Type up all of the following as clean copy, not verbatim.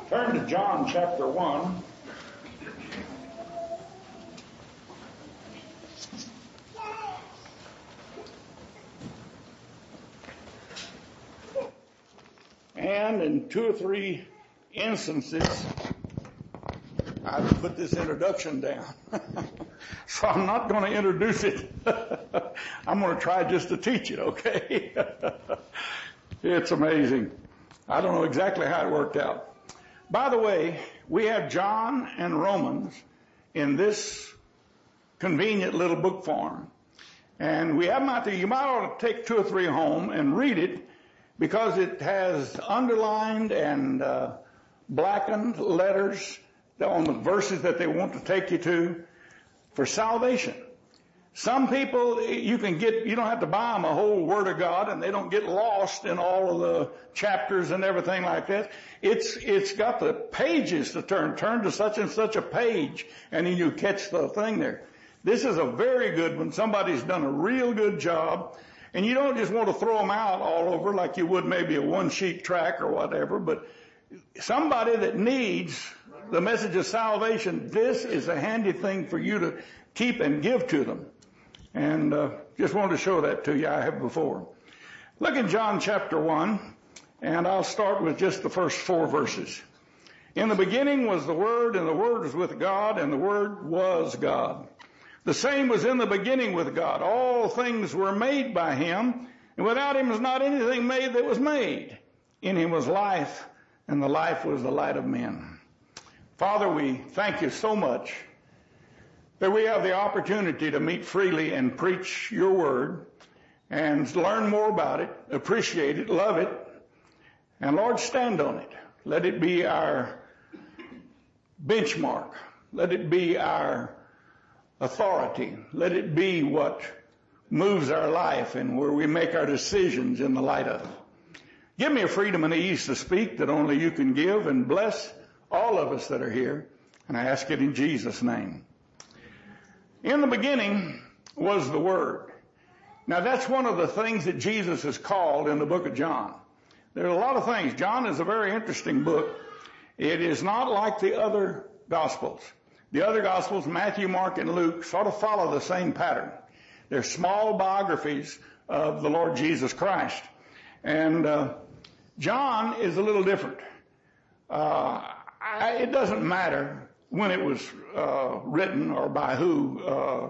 Turn to John chapter 1. And in two or three instances, I've put this introduction down. So I'm not going to introduce it. I'm going to try just to teach it, okay? It's amazing. I don't know exactly how it worked out. By the way, we have John and Romans in this convenient little book form. And we have them out there. You might ought to take two or three home and read it, because it has underlined and blackened letters on the verses that they want to take you to for salvation. Some people, you don't have to buy them a whole Word of God, and they don't get lost in all of the chapters and everything like that. It's got the pages to turn to such and such a page, and then you catch the thing there. This is a very good one. Somebody's done a real good job. And you don't just want to throw them out all over like you would maybe a one-sheet track or whatever, but somebody that needs the message of salvation, this is a handy thing for you to keep and give to them. And just wanted to show that to you. I have before. Look in John chapter 1, and I'll start with just the first 4 verses. In the beginning was the Word, and the Word was with God, and the Word was God. The same was in the beginning with God. All things were made by Him, and without Him was not anything made that was made. In Him was life, and the life was the light of men. Father, we thank you so much that we have the opportunity to meet freely and preach your word and learn more about it, appreciate it, love it, and Lord, stand on it. Let it be our benchmark. Let it be our authority. Let it be what moves our life and where we make our decisions in the light of it. Give me a freedom and ease to speak that only you can give, and bless all of us that are here. And I ask it in Jesus' name. In the beginning was the Word. Now that's one of the things that Jesus is called in the book of John. There are a lot of things. John is a very interesting book. It is not like the other Gospels. The other Gospels, Matthew, Mark, and Luke, sort of follow the same pattern. They're small biographies of the Lord Jesus Christ. And John is a little different. It doesn't matter when it was written or by who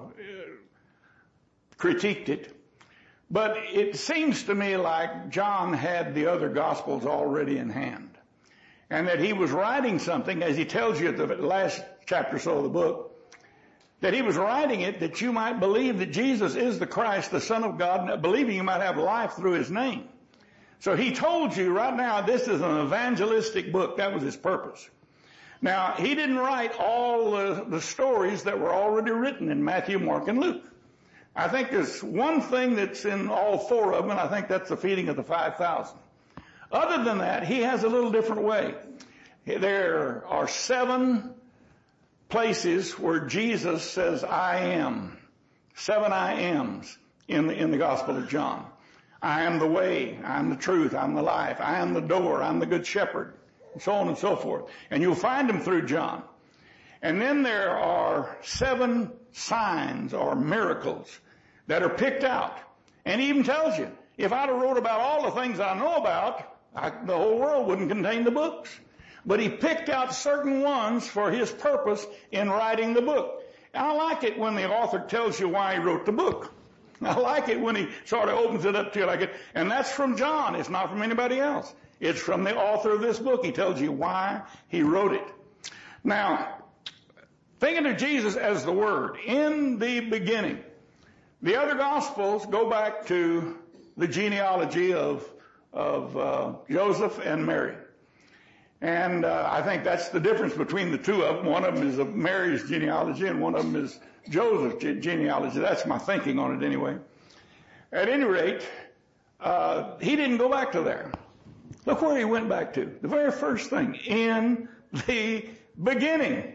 critiqued it, but it seems to me like John had the other Gospels already in hand, and that he was writing something, as he tells you at the last chapter or so of the book, that he was writing it that you might believe that Jesus is the Christ, the Son of God, and believing you might have life through His name. So he told you right now this is an evangelistic book. That was his purpose. Now, he didn't write all the stories that were already written in Matthew, Mark, and Luke. I think there's one thing that's in all 4 of them, and I think that's the feeding of the 5,000. Other than that, he has a little different way. There are 7 places where Jesus says, I am. 7 I ams in the Gospel of John. I am the way, I am the truth, I am the life, I am the door, I am the good shepherd, and so on and so forth. And you'll find them through John. And then there are 7 signs or miracles that are picked out. And he even tells you, if I'd have wrote about all the things I know about, the whole world wouldn't contain the books. But he picked out certain ones for his purpose in writing the book. And I like it when the author tells you why he wrote the book. I like it when he sort of opens it up to you like it. And that's from John. It's not from anybody else. It's from the author of this book. He tells you why he wrote it. Now, thinking of Jesus as the Word, in the beginning, the other Gospels go back to the genealogy of Joseph and Mary. And I think that's the difference between the two of them. One of them is of Mary's genealogy, and one of them is Joseph's genealogy. That's my thinking on it anyway. At any rate, he didn't go back to there. Look where he went back to. The very first thing, in the beginning.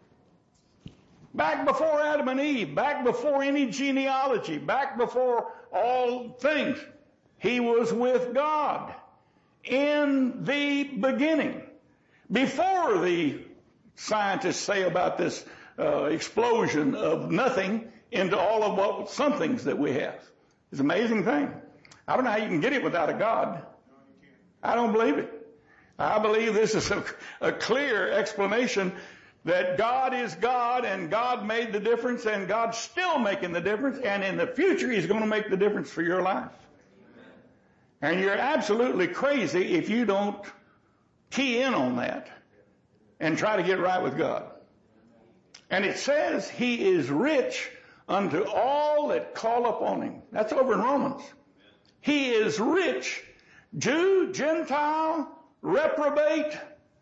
Back before Adam and Eve, back before any genealogy, back before all things. He was with God in the beginning. before the scientists say about this explosion of nothing into all of what somethings that we have. It's an amazing thing. I don't know how you can get it without a God. I don't believe it. I believe this is a clear explanation that God is God and God made the difference and God's still making the difference, and in the future He's going to make the difference for your life. And you're absolutely crazy if you don't key in on that and try to get right with God. And it says He is rich unto all that call upon Him. That's over in Romans. He is rich. Jew, Gentile, reprobate,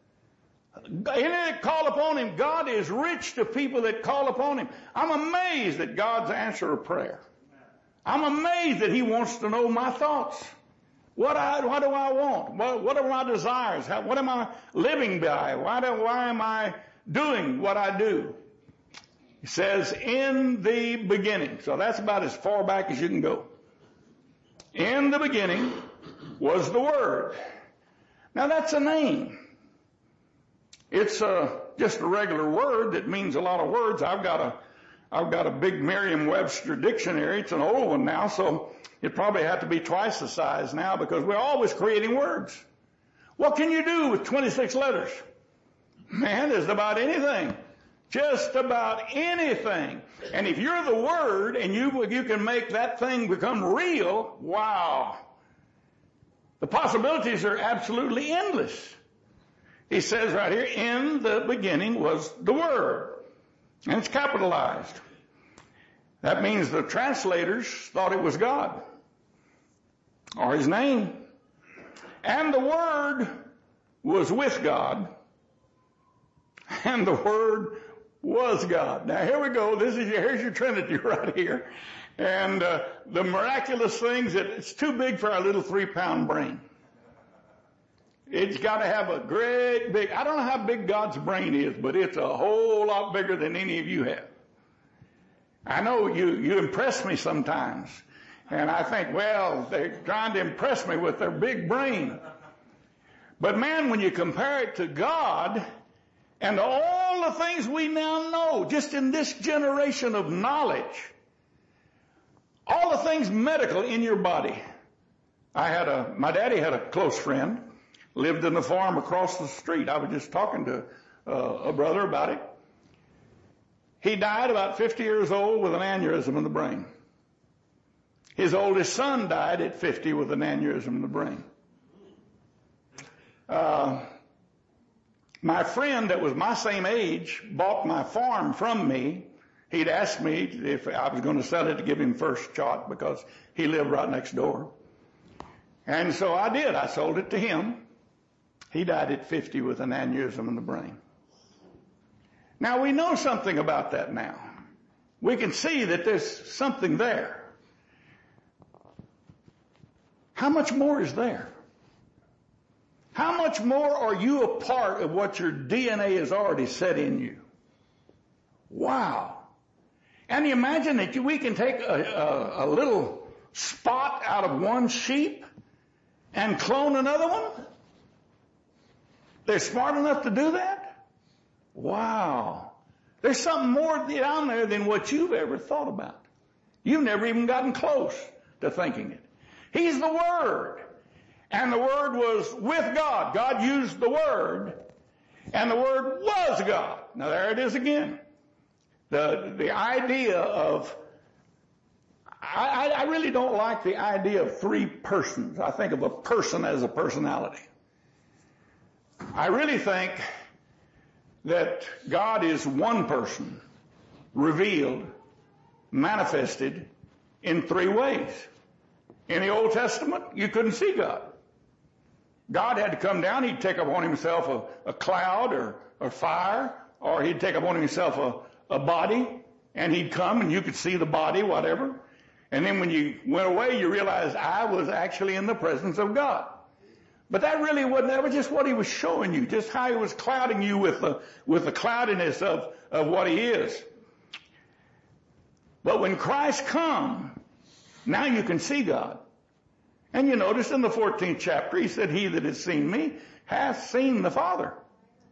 any that call upon Him, God is rich to people that call upon Him. I'm amazed at God's answer of prayer. I'm amazed that He wants to know my thoughts. What do I want? What are my desires? What am I living by? Why am I doing what I do? He says, in the beginning. So that's about as far back as you can go. In the beginning was the Word. Now that's a name. It's just a regular word that means a lot of words. I've got a big Merriam-Webster dictionary. It's an old one now, so it probably had to be twice the size now because we're always creating words. What can you do with 26 letters? Man, there's about anything. Just about anything. And if you're the Word and you can make that thing become real, wow. The possibilities are absolutely endless. He says right here, in the beginning was the Word. And it's capitalized. That means the translators thought it was God. Or His name. And the Word was with God. And the Word was God. Now here we go. Here's your Trinity right here. And the miraculous things that it's too big for our little 3-pound brain. It's got to have a great big, I don't know how big God's brain is, but it's a whole lot bigger than any of you have. I know you impress me sometimes. And I think, well, they're trying to impress me with their big brain. But man, when you compare it to God and all the things we now know, just in this generation of knowledge, all the things medical in your body. My daddy had a close friend, lived in the farm across the street. I was just talking to a brother about it. He died about 50 years old with an aneurysm in the brain. His oldest son died at 50 with an aneurysm in the brain. My friend that was my same age bought my farm from me. He'd asked me if I was going to sell it to give him first shot because he lived right next door. And so I did. I sold it to him. He died at 50 with an aneurysm in the brain. Now we know something about that now. We can see that there's something there. How much more is there? How much more are you a part of what your DNA has already set in you? Wow. And you imagine that we can take a little spot out of one sheep and clone another one? They're smart enough to do that? Wow. There's something more down there than what you've ever thought about. You've never even gotten close to thinking it. He's the Word. And the Word was with God. God used the Word. And the Word was God. Now there it is again. The idea of, I really don't like the idea of three persons. I think of a person as a personality. I really think that God is one person, revealed, manifested in three ways. In the Old Testament, you couldn't see God. God had to come down. He'd take upon himself a cloud or fire, or he'd take upon himself a body, and he'd come and you could see the body, whatever. And then when you went away, you realized I was actually in the presence of God. But that really wasn't, that was just what he was showing you, just how he was clouding you with the cloudiness of what he is. But when Christ comes, now you can see God. And you notice in the 14th chapter, he said, he that has seen me hath seen the Father.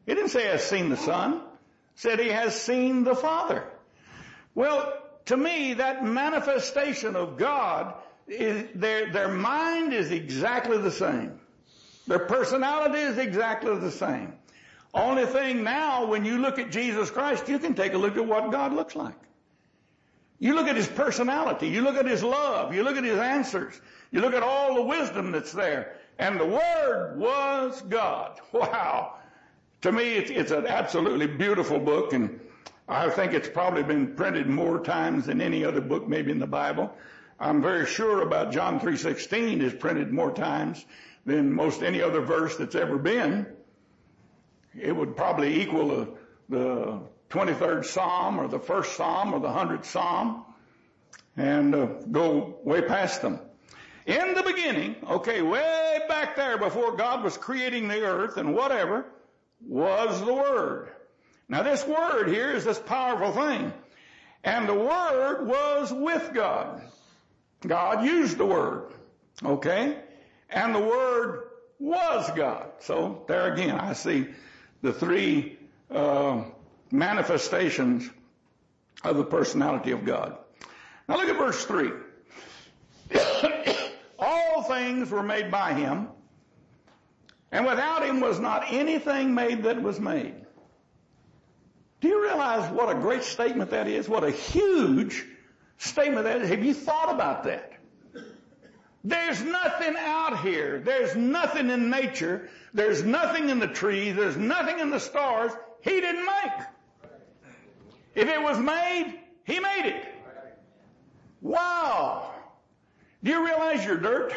He didn't say he has seen the Son. He said he has seen the Father. Well, to me, that manifestation of God, their mind is exactly the same. Their personality is exactly the same. Only thing now, when you look at Jesus Christ, you can take a look at what God looks like. You look at his personality. You look at his love. You look at his answers. You look at all the wisdom that's there. And the Word was God. Wow. To me, it's an absolutely beautiful book, and I think it's probably been printed more times than any other book maybe in the Bible. I'm very sure about John 3:16 is printed more times than most any other verse that's ever been. It would probably equal the 23rd Psalm or the 1st Psalm or the 100th Psalm, and go way past them. In the beginning, okay, way back there before God was creating the earth and whatever, was the Word. Now this Word here is this powerful thing. And the Word was with God. God used the Word. Okay? And the Word was God. So there again, I see the three manifestations of the personality of God. Now look at verse 3. All things were made by him, and without him was not anything made that was made. Do you realize what a great statement that is? What a huge statement that is. Have you thought about that? There's nothing out here. There's nothing in nature. There's nothing in the trees. There's nothing in the stars he didn't make. If it was made, he made it. Wow. Do you realize you're dirt?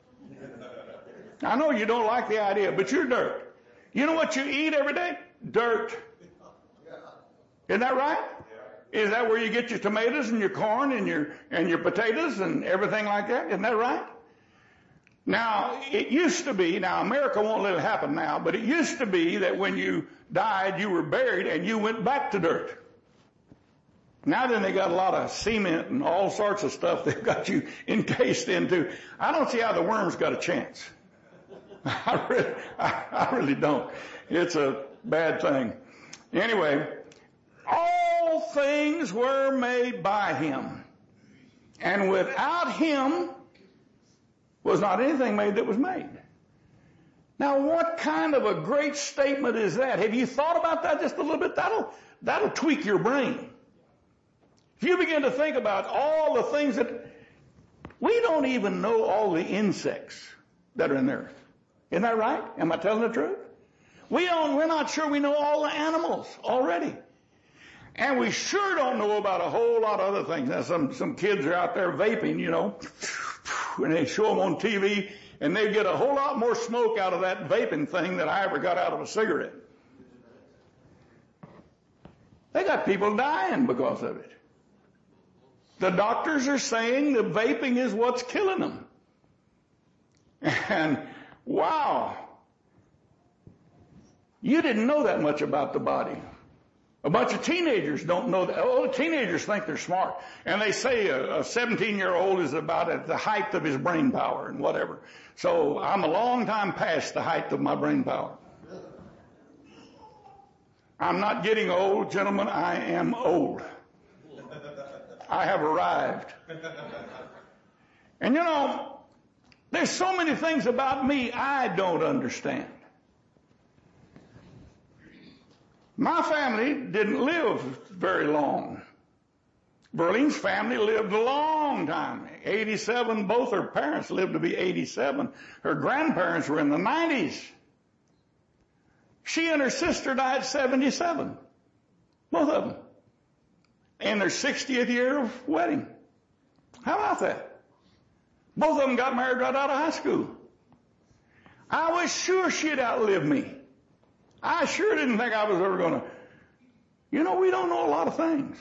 I know you don't like the idea, but you're dirt. You know what you eat every day? Dirt. Isn't that right? Is that where you get your tomatoes and your corn and your potatoes and everything like that? Isn't that right? Now, it used to be, now America won't let it happen now, but it used to be that when you died, you were buried and you went back to dirt. Now then they got a lot of cement and all sorts of stuff they've got you encased into. I don't see how the worms got a chance. I really don't. It's a bad thing. Anyway, all things were made by him, and without him was not anything made that was made. Now, what kind of a great statement is that? Have you thought about that just a little bit? That'll tweak your brain. If you begin to think about all the things that we don't even know, all the insects that are in the earth. Isn't that right? Am I telling the truth? We're not sure we know all the animals already. And we sure don't know about a whole lot of other things. Now, some kids are out there vaping, you know, and they show them on TV, and they get a whole lot more smoke out of that vaping thing than I ever got out of a cigarette. They got people dying because of it. The doctors are saying the vaping is what's killing them. And wow, you didn't know that much about the body. A bunch of teenagers don't know that. Oh, teenagers think they're smart. And they say a 17-year-old is about at the height of his brain power and whatever. So I'm a long time past the height of my brain power. I'm not getting old, gentlemen. I am old. I have arrived. And you know, there's so many things about me I don't understand. My family didn't live very long. Berlene's family lived a long time. 87, both her parents lived to be 87. Her grandparents were in the 90s. She and her sister died at 77. Both of them. In their 60th year of wedding. How about that? Both of them got married right out of high school. I was sure she'd outlive me. I sure didn't think I was ever going to. You know, we don't know a lot of things.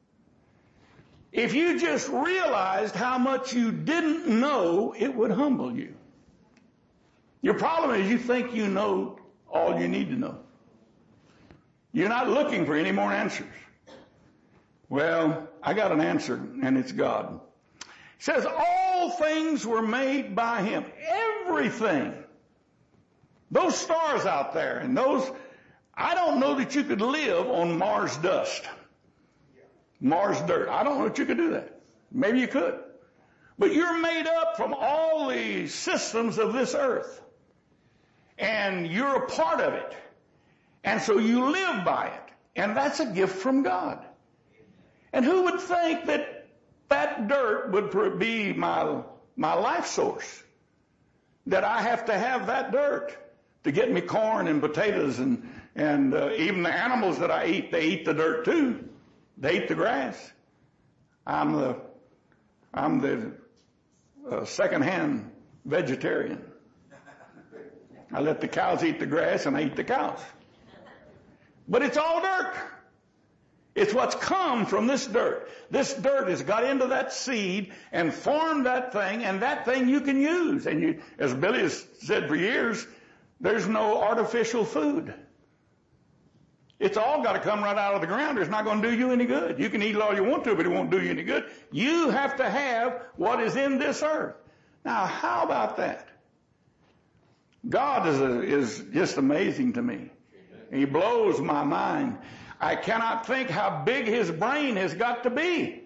If you just realized how much you didn't know, it would humble you. Your problem is you think you know all you need to know. You're not looking for any more answers. Well, I got an answer, and it's God. It says, all things were made by him. Everything. Those stars out there and those I don't know that you could live on Mars dust, Mars dirt. I don't know that you could do that. Maybe you could. But you're made up from all the systems of this earth. And you're a part of it. And so you live by it. And that's a gift from God. And who would think that that dirt would be my life source? That I have to have that dirt to get me corn and potatoes and even the animals that I eat, they eat the dirt too. They eat the grass. I'm the second-hand vegetarian. I let the cows eat the grass and I eat the cows. But it's all dirt. It's what's come from this dirt. This dirt has got into that seed and formed that thing, and that thing you can use. And you, as Billy has said for years, there's no artificial food. It's all got to come right out of the ground, or it's not going to do you any good. You can eat it all you want to, but it won't do you any good. You have to have what is in this earth. Now, how about that? God is just amazing to me. He blows my mind. I cannot think how big his brain has got to be.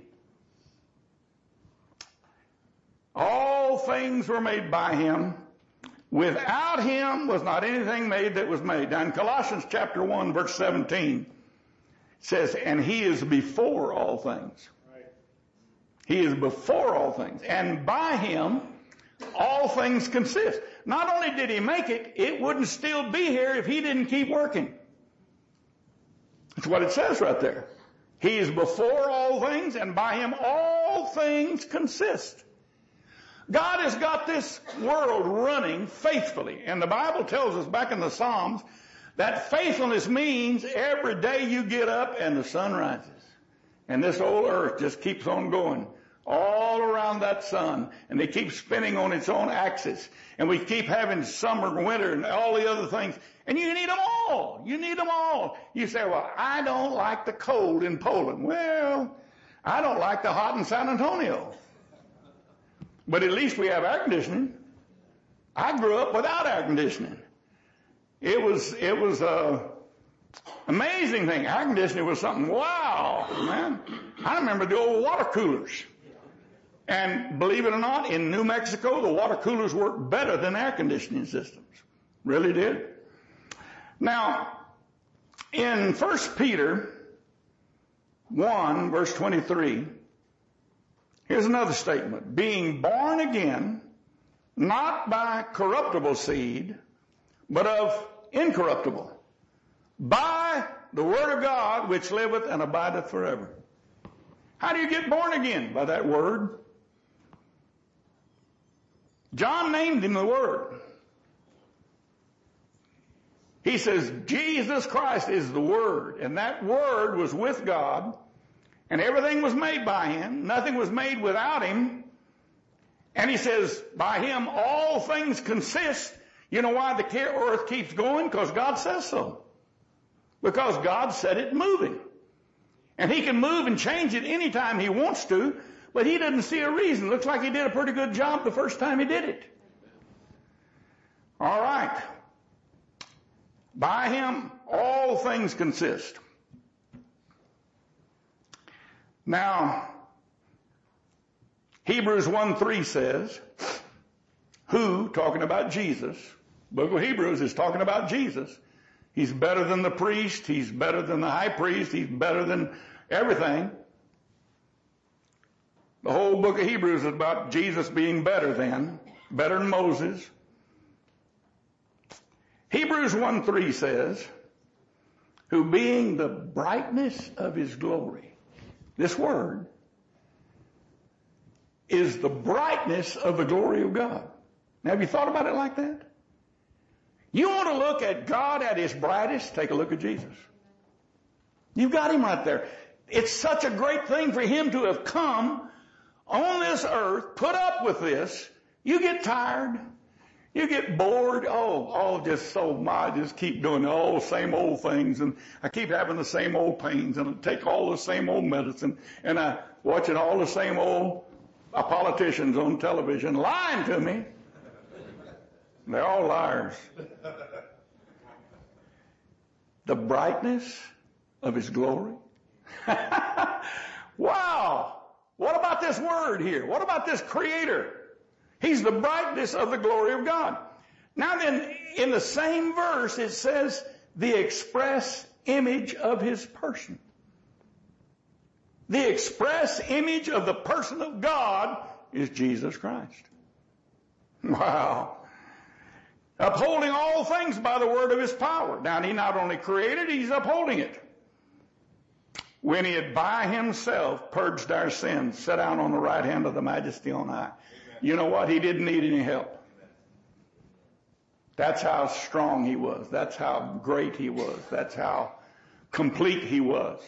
All things were made by him. Without him was not anything made that was made. Now in Colossians chapter 1 verse 17 it says, and he is before all things. He is before all things. And by him all things consist. Not only did he make it, it wouldn't still be here if he didn't keep working. That's what it says right there. He is before all things, and by him all things consist. God has got this world running faithfully. And the Bible tells us back in the Psalms that faithfulness means every day you get up and the sun rises. And this old earth just keeps on going all around that sun. And they keep spinning on its own axis. And we keep having summer and winter and all the other things. And you need them all. You need them all. You say, well, I don't like the cold in Poland. Well, I don't like the hot in San Antonio. But at least we have air conditioning. I grew up without air conditioning. It was amazing thing. Air conditioning was something, wow, man. I remember the old water coolers. And believe it or not, in New Mexico, the water coolers worked better than air conditioning systems. Really did. Now, in 1 Peter 1, verse 23, here's another statement. Being born again, not by corruptible seed, but of incorruptible, by the word of God, which liveth and abideth forever. How do you get born again? By that word. John named him the Word. He says, Jesus Christ is the Word, and that Word was with God, and everything was made by him. Nothing was made without him. And he says, by him all things consist. You know why the earth keeps going? Because God says so. Because God set it moving. And he can move and change it anytime he wants to, but he doesn't see a reason. Looks like he did a pretty good job the first time he did it. All right. By him all things consist. Now, Hebrews 1:3 says, who, talking about Jesus, book of Hebrews is talking about Jesus. He's better than the priest. He's better than the high priest. He's better than everything. The whole book of Hebrews is about Jesus being better than Moses. Hebrews 1:3 says, who being the brightness of his glory. This word is the brightness of the glory of God. Now, have you thought about it like that? You want to look at God at his brightest? Take a look at Jesus. You've got him right there. It's such a great thing for him to have come on this earth, put up with this. You get tired. You get bored. I just keep doing all the same old things, and I keep having the same old pains, and I take all the same old medicine, and I watching all the same old politicians on television lying to me. They're all liars. the brightness of his glory. Wow. What about this word here? What about this creator? He's the brightness of the glory of God. Now then, in the same verse, it says the express image of his person. The express image of the person of God is Jesus Christ. Wow. Upholding all things by the word of his power. Now, he not only created, he's upholding it. When he had by himself purged our sins, sat down on the right hand of the majesty on high. You know what? He didn't need any help. That's how strong he was. That's how great he was. That's how complete he was.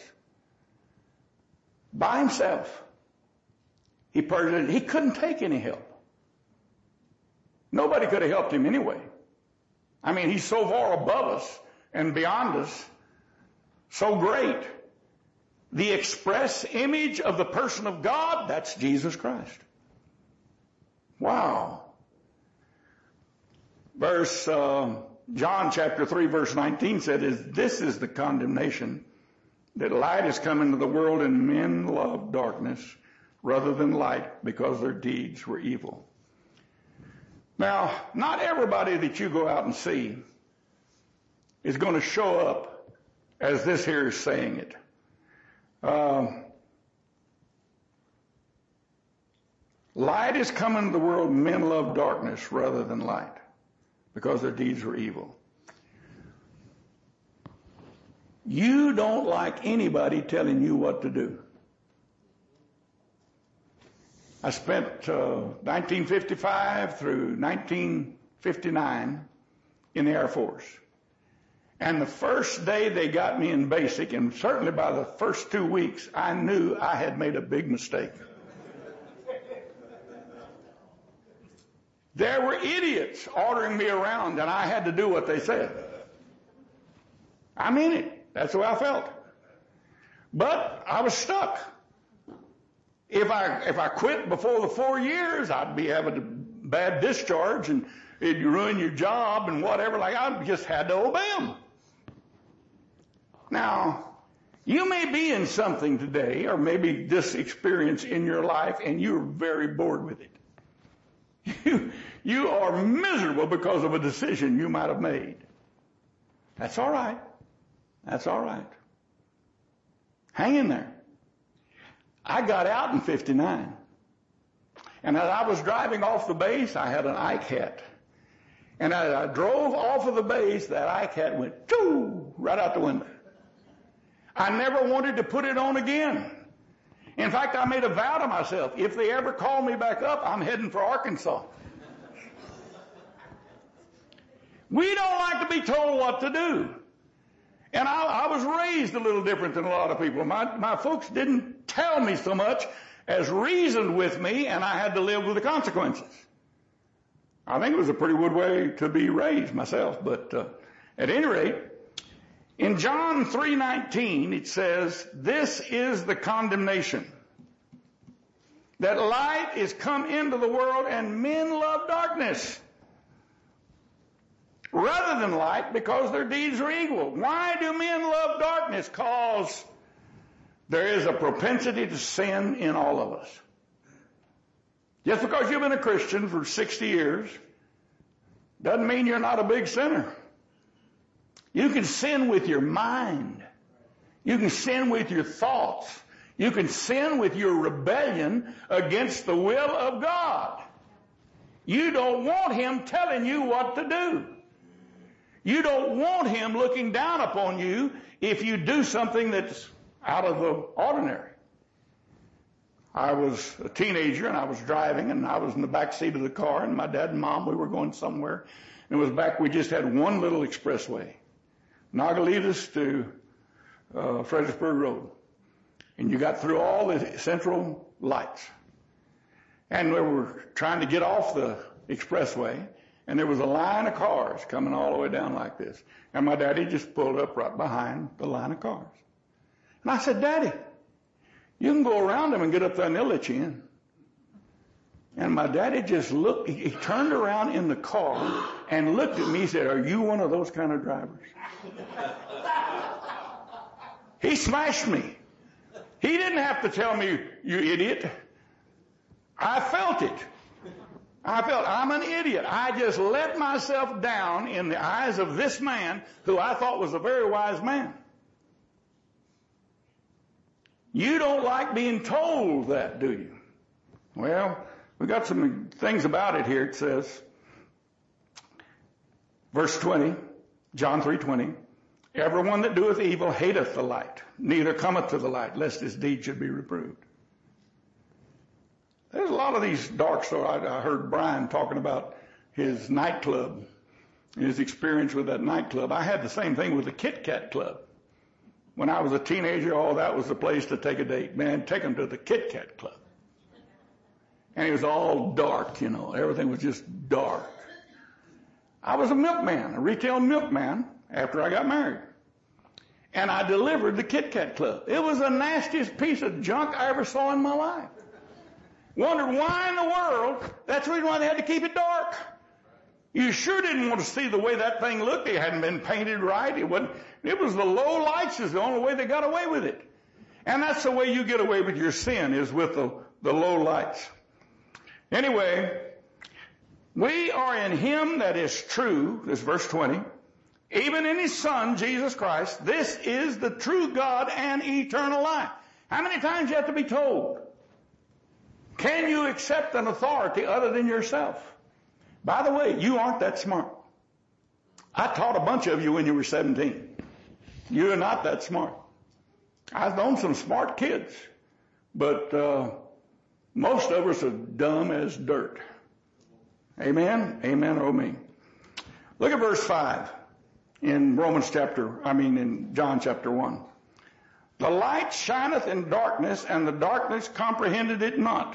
By himself. He purged it. He couldn't take any help. Nobody could have helped him anyway. I mean, he's so far above us and beyond us, so great. The express image of the person of God, that's Jesus Christ. Wow. John chapter 3 verse 19 said, this is the condemnation, that light has come into the world and men love darkness rather than light because their deeds were evil. Now, not everybody that you go out and see is going to show up as this here is saying it. Light is come into the world, men love darkness rather than light because their deeds were evil. You don't like anybody telling you what to do. I spent 1955 through 1959 in the Air Force. And the first day they got me in basic, and certainly by the first 2 weeks, I knew I had made a big mistake. There were idiots ordering me around, and I had to do what they said. I mean it. That's the way I felt. But I was stuck. If I quit before the 4 years, I'd be having a bad discharge, and it'd ruin your job and whatever. Like, I just had to obey them. Now, you may be in something today, or maybe this experience in your life, and you're very bored with it. You are miserable because of a decision you might have made. That's all right. That's all right. Hang in there. I got out in 59. And as I was driving off the base, I had an ICAT. And as I drove off of the base, that ICAT went, choo, right out the window. I never wanted to put it on again. In fact, I made a vow to myself, if they ever call me back up, I'm heading for Arkansas. We don't like to be told what to do. And I was raised a little different than a lot of people. My folks didn't tell me so much as reasoned with me, and I had to live with the consequences. I think it was a pretty good way to be raised myself. But at any rate, in John 3:19, it says, this is the condemnation, that light is come into the world, and men love darkness rather than light because their deeds are evil. Why do men love darkness? Because there is a propensity to sin in all of us. Just because you've been a Christian for 60 years doesn't mean you're not a big sinner. You can sin with your mind. You can sin with your thoughts. You can sin with your rebellion against the will of God. You don't want Him telling you what to do. You don't want Him looking down upon you if you do something that's out of the ordinary. I was a teenager and I was driving and I was in the back seat of the car, and my dad and mom, we were going somewhere. And it was back, we just had one little expressway, Nogalitas to Fredericksburg Road. And you got through all the central lights. And we were trying to get off the expressway, and there was a line of cars coming all the way down like this. And my daddy just pulled up right behind the line of cars. And I said, Daddy, you can go around them and get up there and they'll let you in. And my daddy just looked, he turned around in the car and looked at me. He said, are you one of those kind of drivers? He smashed me. He didn't have to tell me, you idiot. I felt it. I'm an idiot. I just let myself down in the eyes of this man who I thought was a very wise man. You don't like being told that, do you? Well, we got some things about it here. It says, verse 20, John 3:20, everyone that doeth evil hateth the light, neither cometh to the light, lest his deed should be reproved. There's a lot of these dark stories. I heard Brian talking about his nightclub, his experience with that nightclub. I had the same thing with the Kit Kat Club. When I was a teenager, that was the place to take a date. Man, take them to the Kit Kat Club. And it was all dark, Everything was just dark. I was a milkman, a retail milkman, after I got married. And I delivered the Kit Kat Club. It was the nastiest piece of junk I ever saw in my life. Wondered why in the world, that's the reason why they had to keep it dark. You sure didn't want to see the way that thing looked. It hadn't been painted right. It was the low lights is the only way they got away with it. And that's the way you get away with your sin, is with the low lights. Anyway, we are in him that is true, this verse 20, even in his Son, Jesus Christ. This is the true God and eternal life. How many times do you have to be told? Can you accept an authority other than yourself? By the way, you aren't that smart. I taught a bunch of you when you were 17. You're not that smart. I've known some smart kids, but most of us are dumb as dirt. Amen? Amen, oh me. Look at verse 5 in in John chapter 1. The light shineth in darkness, and the darkness comprehended it not.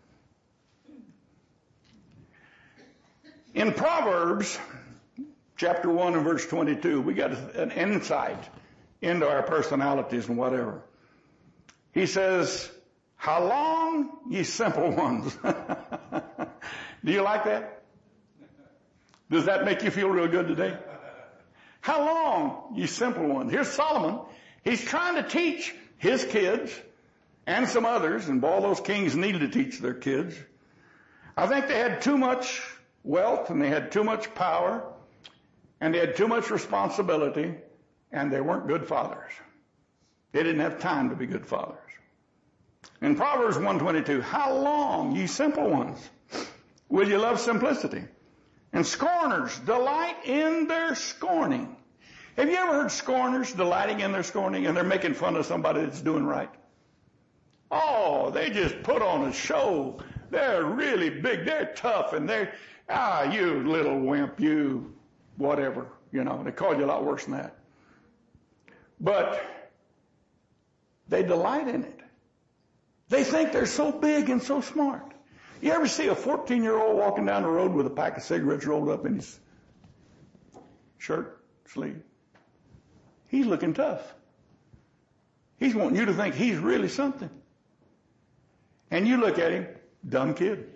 In Proverbs chapter 1 and verse 22, we got an insight into our personalities and whatever. He says, how long, ye simple ones? Do you like that? Does that make you feel real good today? How long, ye simple ones? Here's Solomon. He's trying to teach his kids and some others, and all those kings needed to teach their kids. I think they had too much wealth, and they had too much power, and they had too much responsibility, and they weren't good fathers. They didn't have time to be good fathers. In Proverbs 1:22, how long, ye simple ones, will you love simplicity? And scorners delight in their scorning. Have you ever heard scorners delighting in their scorning, and they're making fun of somebody that's doing right? Oh, they just put on a show. They're really big. They're tough, and you little wimp, you whatever. They call you a lot worse than that. But they delight in it. They think they're so big and so smart. You ever see a 14-year-old walking down the road with a pack of cigarettes rolled up in his shirt sleeve? He's looking tough. He's wanting you to think he's really something. And you look at him, dumb kid.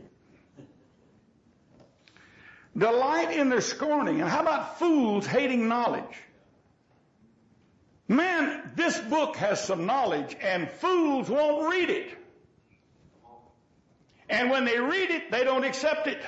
Delight in their scorning. And how about fools hating knowledge? Man, this book has some knowledge, and fools won't read it. And when they read it, they don't accept it.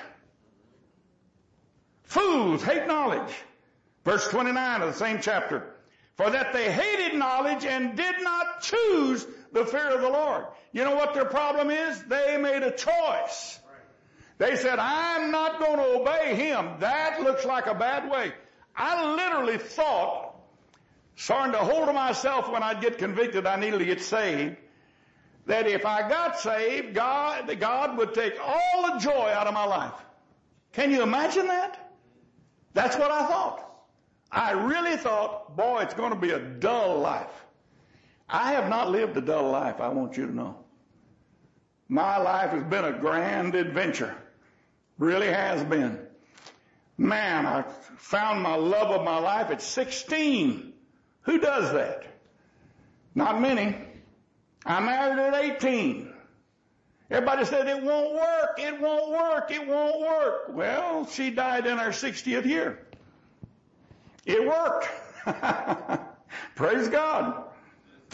Fools hate knowledge. Verse 29 of the same chapter. For that they hated knowledge and did not choose the fear of the Lord. You know what their problem is? They made a choice. They said, I'm not going to obey him. That looks like a bad way. I literally thought, starting to hold to myself when I'd get convicted, I needed to get saved, that if I got saved, God would take all the joy out of my life. Can you imagine that? That's what I thought. I really thought, boy, it's going to be a dull life. I have not lived a dull life, I want you to know. My life has been a grand adventure. Really has been. Man, I found my love of my life at 16. Who does that? Not many. I married at 18. Everybody said, it won't work, it won't work, it won't work. Well, she died in our 60th year. It worked. Praise God.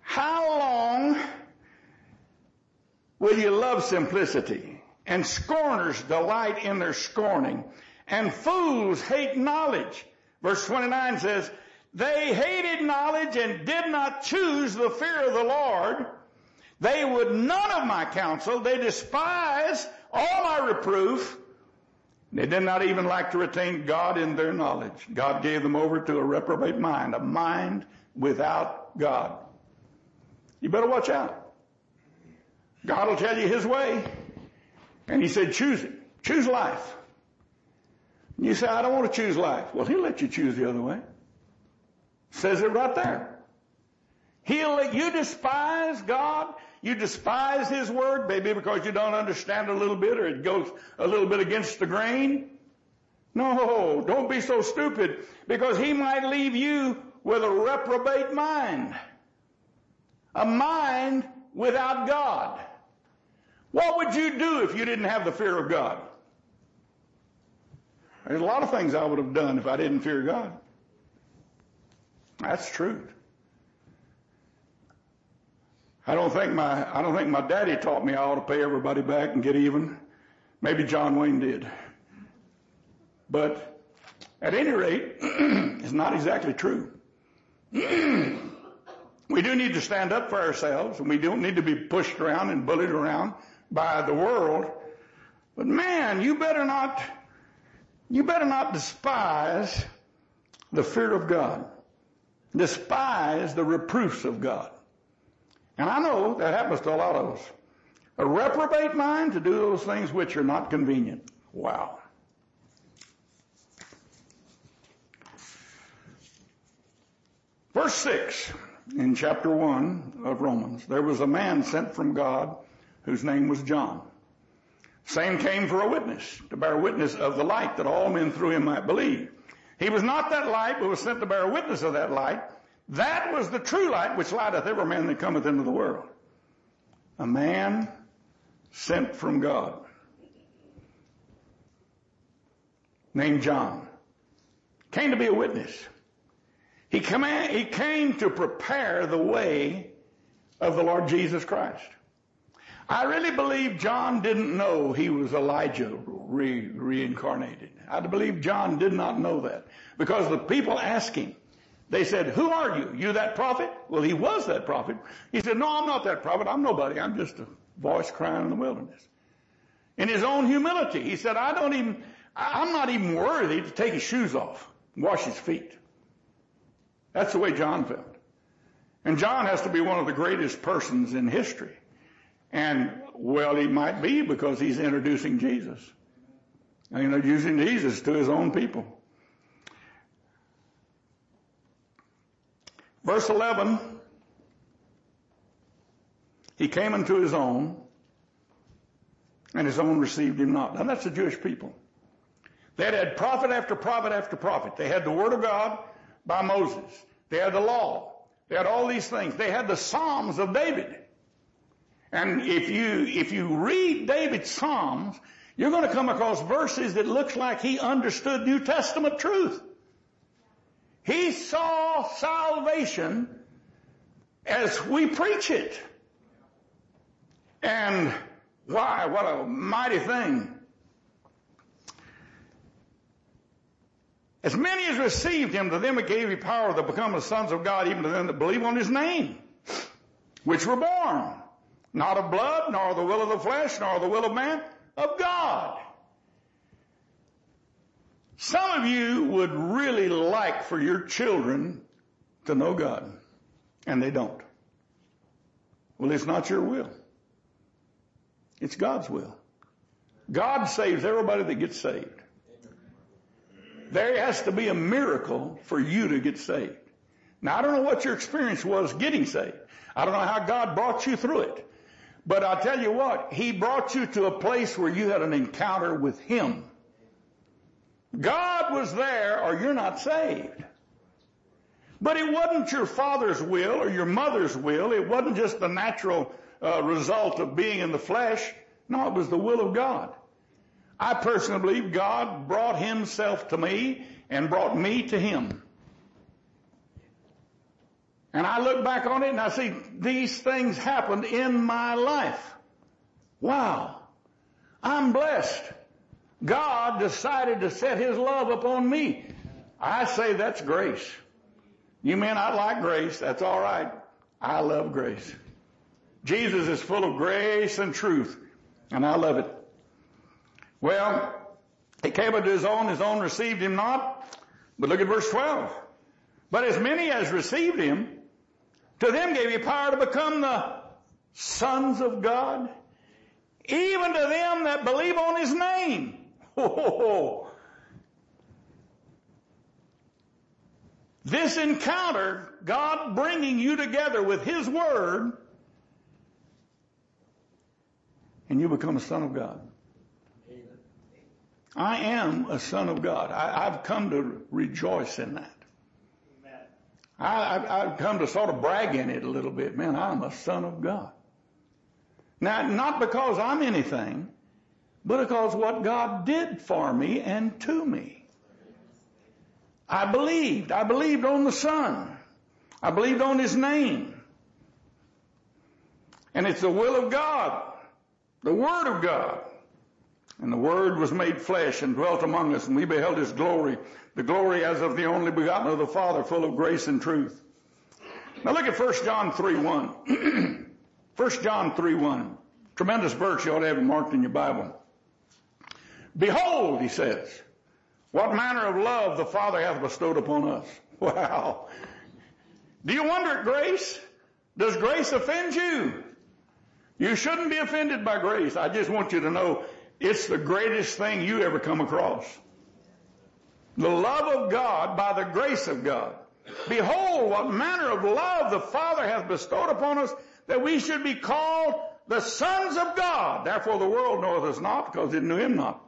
How long will you love simplicity? And scorners delight in their scorning. And fools hate knowledge. Verse 29 says, they hated knowledge and did not choose the fear of the Lord. They would none of my counsel. They despised all my reproof. They did not even like to retain God in their knowledge. God gave them over to a reprobate mind, a mind without God. You better watch out. God will tell you his way. And he said, choose it. Choose life. And you say, I don't want to choose life. Well, he'll let you choose the other way. Says it right there. He'll let you despise God. You despise his word, maybe because you don't understand a little bit or it goes a little bit against the grain. No, don't be so stupid, because he might leave you with a reprobate mind. A mind without God. What would you do if you didn't have the fear of God? There's a lot of things I would have done if I didn't fear God. That's true. I don't think my daddy taught me I ought to pay everybody back and get even. Maybe John Wayne did. But at any rate, it's not exactly true. We do need to stand up for ourselves, and we don't need to be pushed around and bullied around by the world. But man, you better not despise the fear of God. Despise the reproofs of God. And I know that happens to a lot of us. A reprobate mind to do those things which are not convenient. Wow. Verse 6 in chapter 1 of Romans. There was a man sent from God whose name was John. Same came for a witness, to bear witness of the light, that all men through him might believe. He was not that light, but was sent to bear witness of that light. That was the true light which lighteth every man that cometh into the world. A man sent from God, named John, came to be a witness. He came to prepare the way of the Lord Jesus Christ. I really believe John didn't know he was Elijah reincarnated. I believe John did not know that, because the people asked him. They said, who are you? You that prophet? Well, he was that prophet. He said, no, I'm not that prophet. I'm nobody. I'm just a voice crying in the wilderness. In his own humility, he said, I'm not even worthy to take his shoes off and wash his feet. That's the way John felt. And John has to be one of the greatest persons in history. And, well, he might be, because he's introducing Jesus. And introducing Jesus to his own people. Verse 11, he came unto his own, and his own received him not. Now that's the Jewish people. They had prophet after prophet after prophet. They had the word of God by Moses. They had the law. They had all these things. They had the Psalms of David. And if you read David's Psalms, you're going to come across verses that looks like he understood New Testament truth. He saw salvation as we preach it. And why, what a mighty thing. As many as received him, to them it gave him power to become the sons of God, even to them that believe on his name, which were born, not of blood, nor the will of the flesh, nor the will of man, of God. Some of you would really like for your children to know God, and they don't. Well, it's not your will. It's God's will. God saves everybody that gets saved. There has to be a miracle for you to get saved. Now, I don't know what your experience was getting saved. I don't know how God brought you through it. But I'll tell you what, he brought you to a place where you had an encounter with him. God was there, or you're not saved. But it wasn't your father's will or your mother's will. It wasn't just the natural result of being in the flesh. No, it was the will of God. I personally believe God brought himself to me and brought me to him. And I look back on it and I see these things happened in my life. Wow. I'm blessed. God decided to set His love upon me. I say that's grace. You may not like grace. That's all right. I love grace. Jesus is full of grace and truth, and I love it. Well, He came unto His own received Him not. But look at verse 12. But as many as received Him, to them gave He power to become the sons of God, even to them that believe on His name. This encounter, God bringing you together with His Word, and you become a son of God. I am a son of God. I've come to rejoice in that. I've come to sort of brag in it a little bit. Man, I'm a son of God. Now, not because I'm anything, but because what God did for me and to me. I believed on the Son. I believed on His name. And it's the will of God, the Word of God. And the Word was made flesh and dwelt among us, and we beheld His glory, the glory as of the only begotten of the Father, full of grace and truth. Now look at 1 John 3:1. 1 John 3:1. Tremendous verse. You ought to have it marked in your Bible. Behold, He says, what manner of love the Father hath bestowed upon us. Wow. Do you wonder at grace? Does grace offend you? You shouldn't be offended by grace. I just want you to know it's the greatest thing you ever come across. The love of God by the grace of God. Behold, what manner of love the Father hath bestowed upon us, that we should be called the sons of God. Therefore the world knoweth us not, because it knew Him not.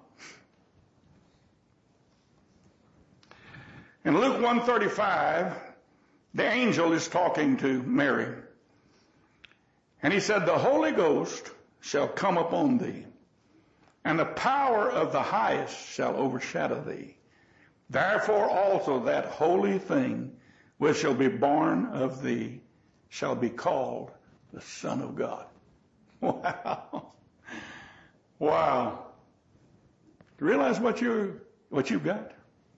In Luke 1:35, the angel is talking to Mary. And he said, the Holy Ghost shall come upon thee, and the power of the highest shall overshadow thee. Therefore also that holy thing which shall be born of thee shall be called the Son of God. Wow. Wow. Do you realize what you've got?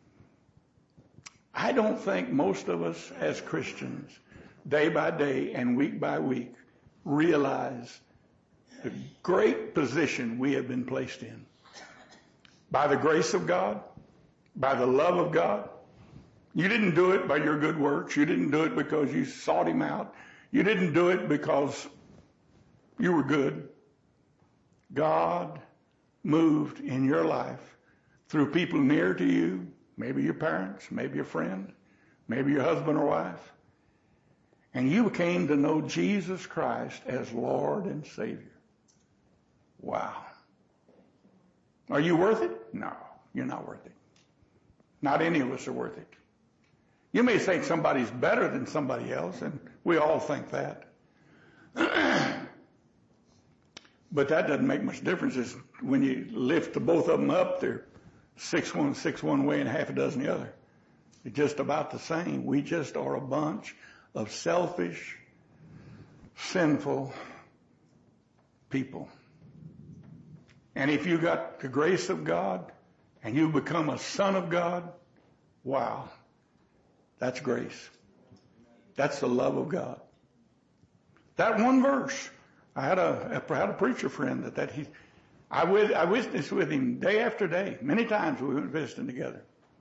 I don't think most of us as Christians, day by day and week by week, realize the great position we have been placed in. By the grace of God, by the love of God. You didn't do it by your good works. You didn't do it because you sought Him out. You didn't do it because you were good. God moved in your life through people near to you, maybe your parents, maybe your friend, maybe your husband or wife. And you came to know Jesus Christ as Lord and Savior. Wow. Are you worth it? No, you're not worth it. Not any of us are worth it. You may think somebody's better than somebody else, and we all think that. But that doesn't make much difference. It's when you lift the both of them up, they're 6 one way and half a dozen the other. They're just about the same. We just are a bunch of selfish, sinful people. And if you got the grace of God and you become a son of God, wow, that's grace. That's the love of God. That one verse, I had a preacher friend I witnessed with him day after day. Many times we went visiting together.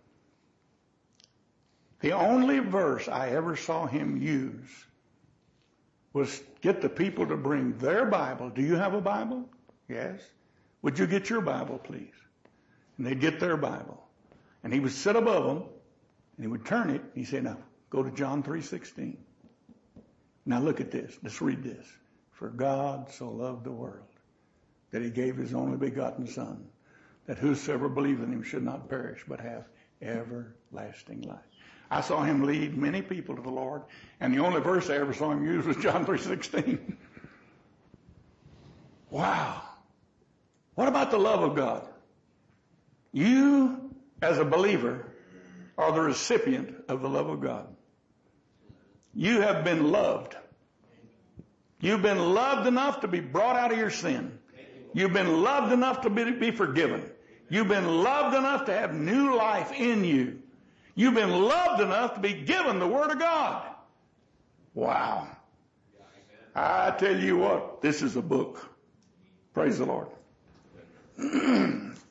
The only verse I ever saw him use was get the people to bring their Bible. Do you have a Bible? Yes. Would you get your Bible, please? And they'd get their Bible. And he would sit above them, and he would turn it, and he'd say, now, go to John 3:16. Now look at this. Let's read this. For God so loved the world that He gave His only begotten Son, that whosoever believeth in Him should not perish, but have everlasting life. I saw him lead many people to the Lord, and the only verse I ever saw him use was John 3:16. Wow. What about the love of God? You, as a believer, are the recipient of the love of God. You have been loved. You've been loved enough to be brought out of your sin. You've been loved enough to be forgiven. You've been loved enough to have new life in you. You've been loved enough to be given the Word of God. Wow. I tell you what, this is a book. Praise the Lord.